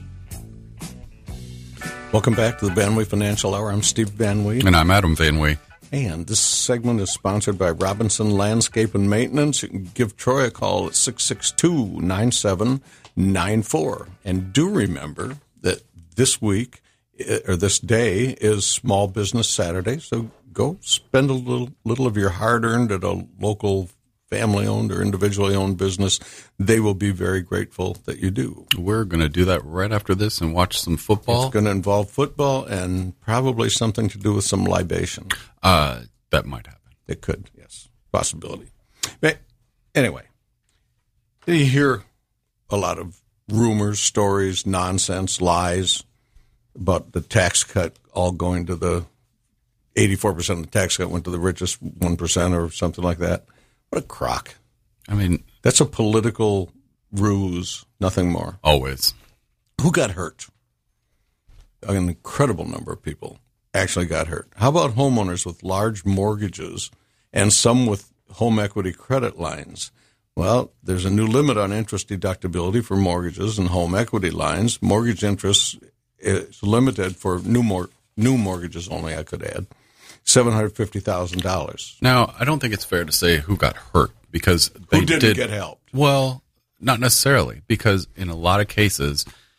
Welcome back to the Van Wee Financial Hour. I'm Steve Van Wee. And I'm Adam Van Wee. And this segment is sponsored by Robinson Landscape and Maintenance. You can give Troy a call at six six two, nine seven nine four. And do remember that this week, or this day, is Small Business Saturday. So go spend a little, little of your hard-earned at a local family-owned or individually owned business. They will be very grateful that you do. We're going to do that right after this and watch some football. It's going to involve football and probably something to do with some libation. Uh, that might happen. It could, yes. Possibility. But anyway, you hear a lot of rumors, stories, nonsense, lies about the tax cut all going to the eighty-four percent of the tax cut went to the richest one percent or something like that. What a crock. I mean, that's a political ruse, nothing more. Always. Who got hurt? An incredible number of people actually got hurt. How about homeowners with large mortgages and some with home equity credit lines? Well, there's a new limit on interest deductibility for mortgages and home equity lines. Mortgage interest is limited for new mor- new mortgages only, I could add. seven hundred fifty thousand dollars. Now, I don't think it's fair to say who got hurt because they who didn't did, get helped. Well, not necessarily, because in a lot of cases,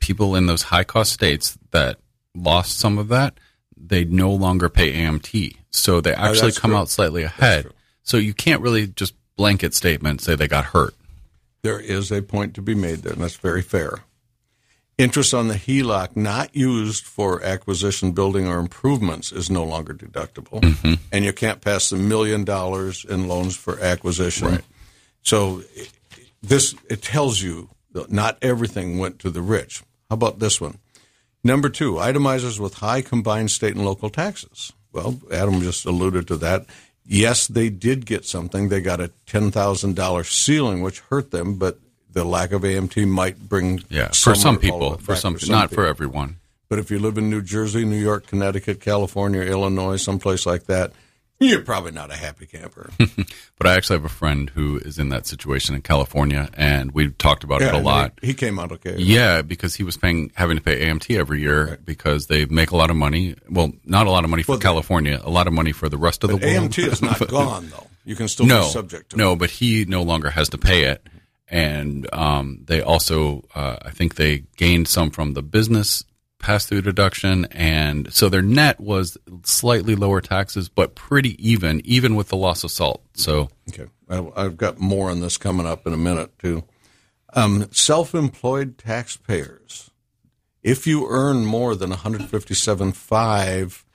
people in those high cost states that lost some of that, they no longer pay A M T. So they actually oh, come true. out slightly ahead. So you can't really just blanket statement say they got hurt. There is a point to be made there, and that's very fair. Interest on the H E L O C not used for acquisition, building, or improvements is no longer deductible. Mm-hmm. And you can't pass a million dollars in loans for acquisition. Right. So it, this it tells you that not everything went to the rich. How about this one? Number two, itemizers with high combined state and local taxes. Well, Adam just alluded to that. Yes, they did get something. They got a ten thousand dollars ceiling, which hurt them, but the lack of A M T might bring yeah for some people, for for some, some not people. for everyone. But if you live in New Jersey, New York, Connecticut, California, Illinois, someplace like that, you're probably not a happy camper. But I actually have a friend who is in that situation in California, and we've talked about yeah, it a lot. He, he came out okay. Yeah, because he was paying, having to pay A M T every year right. because they make a lot of money. Well, not a lot of money for well, California, a lot of money for the rest of but the world. A M T is not gone, though. You can still no, be subject to no, it. No, but he no longer has to pay it. And um, they also, uh, I think they gained some from the business pass-through deduction, and so their net was slightly lower taxes, but pretty even, even with the loss of SALT. So, okay, I've got more on this coming up in a minute too. Um, self-employed taxpayers, if you earn more than one hundred fifty-seven thousand five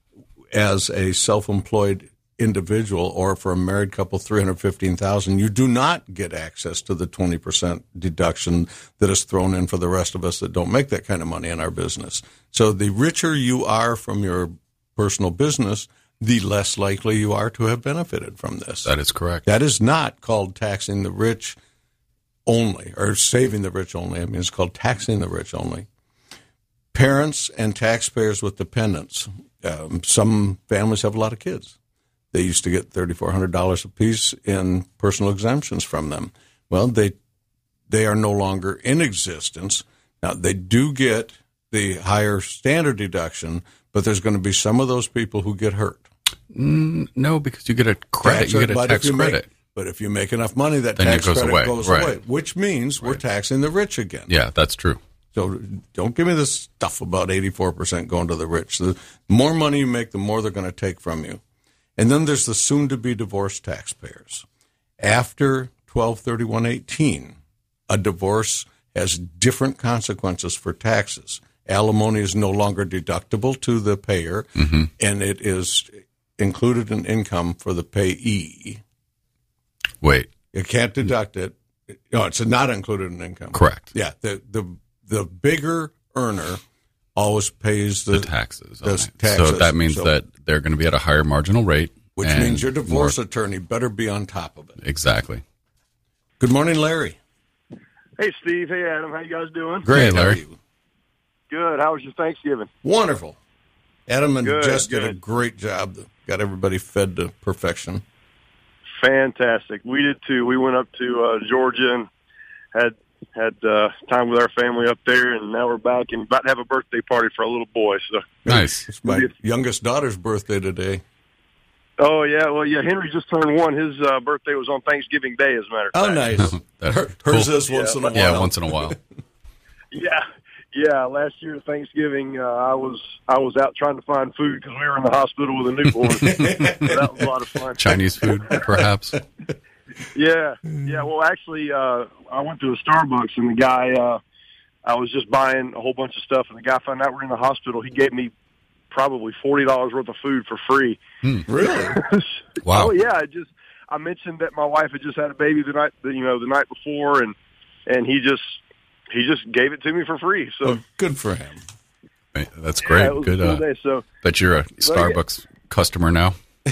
as a self-employed individual, or for a married couple, three hundred fifteen thousand, you do not get access to the twenty percent deduction that is thrown in for the rest of us that don't make that kind of money in our business. So the richer you are from your personal business, the less likely you are to have benefited from this. That is correct. That is not called taxing the rich only, or saving the rich only. I mean, it's called taxing the rich only. Parents and taxpayers with dependents. Um, some families have a lot of kids. They used to get three thousand four hundred dollars apiece in personal exemptions from them. Well, they they are no longer in existence. Now, they do get the higher standard deduction, but there's going to be some of those people who get hurt. Mm, no, because you get a credit. Tax you get a but tax if you credit. Make, but if you make enough money, that then tax it goes credit away. goes right. away, which means we're right. taxing the rich again. Yeah, that's true. So don't give me this stuff about eighty-four percent going to the rich. The more money you make, the more they're going to take from you. And then there's the soon-to-be divorced taxpayers. After twelve thirty-one eighteen, a divorce has different consequences for taxes. Alimony is no longer deductible to the payer, mm-hmm. and it is included in income for the payee. Wait. You can't deduct it. No, it's not included in income. Correct. Yeah, the the the bigger earner always pays the, the taxes. The okay. taxes. So that means so, that they're going to be at a higher marginal rate. Which means your divorce more, attorney better be on top of it. Exactly. Good morning, Larry. Hey, Steve. Hey, Adam. How you guys doing? Great, hey, Larry. Good. How was your Thanksgiving? Wonderful. Adam and good, Jess good. did a great job. Got everybody fed to perfection. Fantastic. We did too. We went up to uh, Georgia and had had uh, time with our family up there, and now we're back and about to have a birthday party for a little boy. So nice. It's my youngest daughter's birthday today. Oh yeah, well yeah. Henry just turned one. His uh, birthday was on Thanksgiving Day, as a matter of oh, fact. Oh, nice. Her, hers cool. is once yeah, in a while. Yeah, once in a while. yeah, yeah. Last year at Thanksgiving, uh, I was I was out trying to find food because we were in the hospital with a newborn. So that was a lot of fun. Chinese food, perhaps. Yeah, yeah. Well, actually, uh, I went to a Starbucks, and the guy, uh, I was just buying a whole bunch of stuff, and the guy found out we're in the hospital. He gave me probably forty dollars worth of food for free. Hmm, really? Wow. Oh, yeah. I just I mentioned that my wife had just had a baby the night, you know, the night before, and and he just he just gave it to me for free. So oh, good for him. That's great. Yeah, it was good. a cool Uh, day, so. Bet you're a Starbucks yeah. customer now.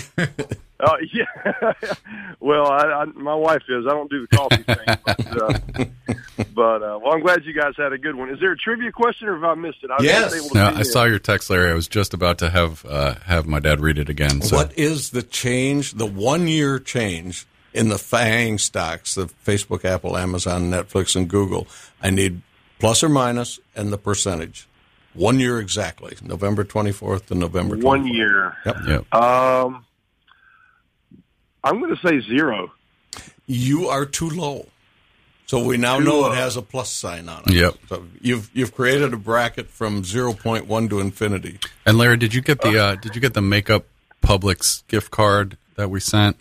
Oh yeah, well, I, I, my wife is. I don't do the coffee thing, but, uh, but uh, well, I'm glad you guys had a good one. Is there a trivia question, or have I missed it? I yes. able to no, I in. saw your text, Larry. I was just about to have uh, have my dad read it again. So. What is the change, the one year change in the FAANG stocks, the Facebook, Apple, Amazon, Netflix, and Google? I need plus or minus and the percentage. One year exactly, November twenty-fourth to November twenty-fourth. One year. Yep. Yep. Um, I'm going to say zero. You are too low. So we now to, know uh, it has a plus sign on it. Yep. So you've you've created a bracket from zero point one to infinity. And Larry, did you get the uh, did you get the Makeup Publix gift card that we sent?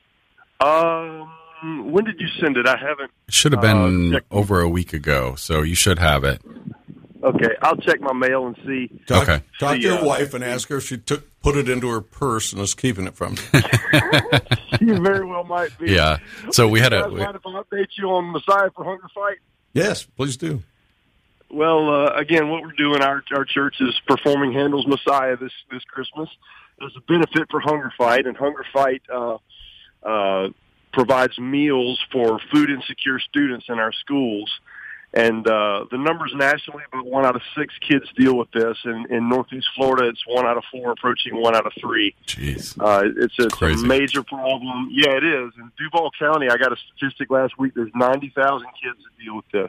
Um, when did you send it? I haven't. It should have been uh, over a week ago, so you should have it. Okay, I'll check my mail and see. Talk, Okay. talk see, to your uh, wife and ask her if she took put it into her purse and is keeping it from you. You very well might be. Yeah. So we had You a. guys we- mind if I update you on Messiah for Hunger Fight? Yes, please do. Well, uh, again, what we're doing, our our church is performing Handel's Messiah this this Christmas as a benefit for Hunger Fight, and Hunger Fight uh, uh, provides meals for food insecure students in our schools. And uh, the numbers nationally, about one out of six kids deal with this. And in Northeast Florida, it's one out of four, approaching one out of three. Jeez, uh, it's, it's a Crazy. major problem. Yeah, it is. In Duval County, I got a statistic last week. There's ninety thousand kids that deal with this,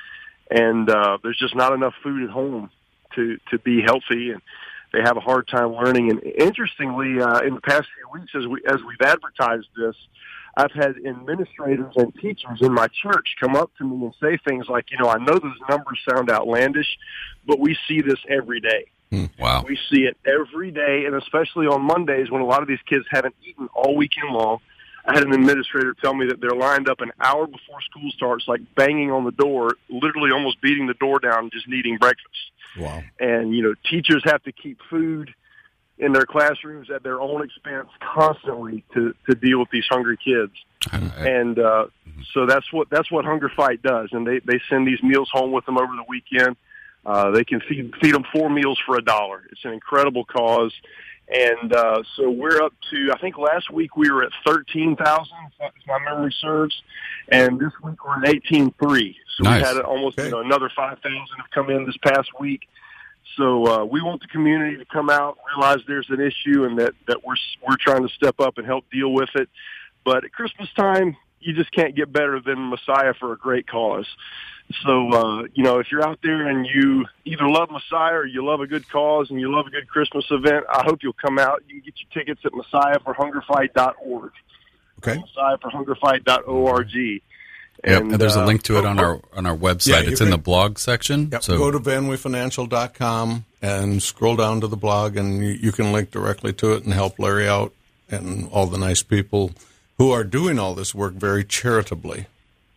and uh, there's just not enough food at home to to be healthy, and they have a hard time learning. And interestingly, uh, in the past few weeks, as we as we've advertised this, I've had administrators and teachers in my church come up to me and say things like, you know, I know those numbers sound outlandish, but we see this every day. Wow. We see it every day, and especially on Mondays when a lot of these kids haven't eaten all weekend long. I had an administrator tell me that they're lined up an hour before school starts, like banging on the door, literally almost beating the door down, just needing breakfast. Wow. And, you know, teachers have to keep food in their classrooms at their own expense constantly to, to deal with these hungry kids. And uh, so that's what that's what Hunger Fight does. And they, they send these meals home with them over the weekend. Uh, they can feed, feed them four meals for a dollar. It's an incredible cause. And uh, so we're up to, I think last week we were at thirteen thousand, if my memory serves. And this week we're at eighteen three. So Nice. we had almost you know, another five thousand have come in this past week. So uh, we want the community to come out, realize there's an issue, and that, that we're we're trying to step up and help deal with it. But at Christmas time, you just can't get better than Messiah for a great cause. So, uh, you know, if you're out there and you either love Messiah or you love a good cause and you love a good Christmas event, I hope you'll come out. You can get your tickets at messiah for hunger fight dot org. Okay. messiah for hunger fight dot org. Yep, and there's a link to it on our on our website. Yeah, you it's in can- the blog section. Yep. So Go to van we financial dot com and scroll down to the blog, and you, you can link directly to it and help Larry out and all the nice people who are doing all this work very charitably.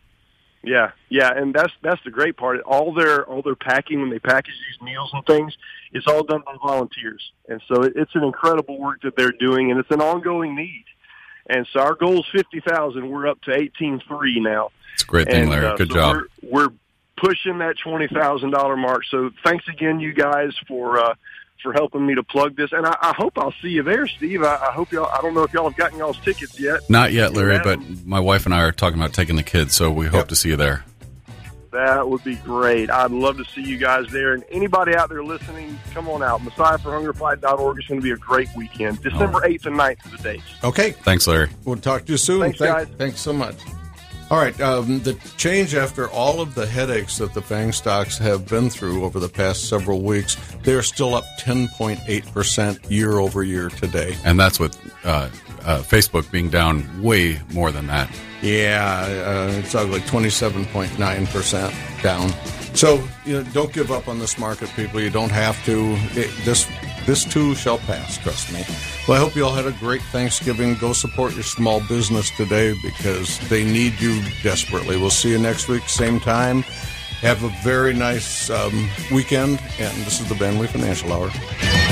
Yeah, yeah, and that's that's the great part. All their all their packing when they package these meals and things, it's all done by volunteers, and so it, it's an incredible work that they're doing, and it's an ongoing need. And so our goal is fifty thousand. We're up to eighteen three now. it's a great thing, And, Larry. uh, Good so job. We're, we're pushing that twenty thousand dollar mark. So thanks again, you guys, for uh, for helping me to plug this. And I, I hope I'll see you there, Steve. I, I hope y'all. I don't know if y'all have gotten y'all's tickets yet. Not yet, Larry, Yeah. but my wife and I are talking about taking the kids, so we hope to see you there. That would be great. I'd love to see you guys there. And anybody out there listening, come on out. messiah for hunger fight dot org is going to be a great weekend. December eighth and ninth are the dates. Okay. Thanks, Larry. We'll talk to you soon. Thanks, Thank- guys. Thanks so much. All right. Um, the change after all of the headaches that the FANG stocks have been through over the past several weeks, they're still up ten point eight percent year over year today. And that's with uh, uh, Facebook being down way more than that. Yeah, uh, it's ugly, twenty-seven point nine percent down. So, you know, don't give up on this market, people. You don't have to. It, this this too shall pass, trust me. Well, I hope you all had a great Thanksgiving. Go support your small business today because they need you desperately. We'll see you next week, same time. Have a very nice um, weekend, and this is the Van Wee Financial Hour.